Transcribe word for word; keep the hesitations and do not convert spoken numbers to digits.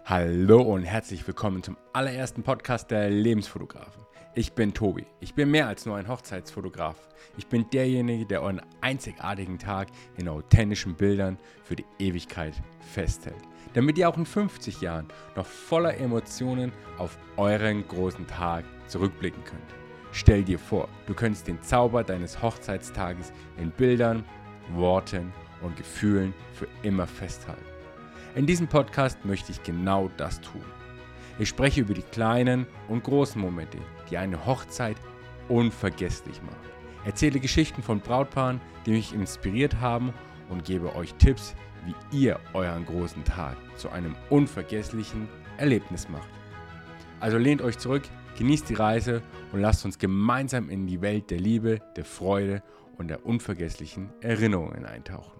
Hallo und herzlich willkommen zum allerersten Podcast der Lebensfotografen. Ich bin Tobi. Ich bin mehr als nur ein Hochzeitsfotograf. Ich bin derjenige, der euren einzigartigen Tag in authentischen Bildern für die Ewigkeit festhält. Damit ihr auch in fünfzig Jahren noch voller Emotionen auf euren großen Tag zurückblicken könnt. Stell dir vor, du könntest den Zauber deines Hochzeitstages in Bildern, Worten und Gefühlen für immer festhalten. In diesem Podcast möchte ich genau das tun. Ich spreche über die kleinen und großen Momente, die eine Hochzeit unvergesslich machen. Erzähle Geschichten von Brautpaaren, die mich inspiriert haben und gebe euch Tipps, wie ihr euren großen Tag zu einem unvergesslichen Erlebnis macht. Also lehnt euch zurück, genießt die Reise und lasst uns gemeinsam in die Welt der Liebe, der Freude und der unvergesslichen Erinnerungen eintauchen.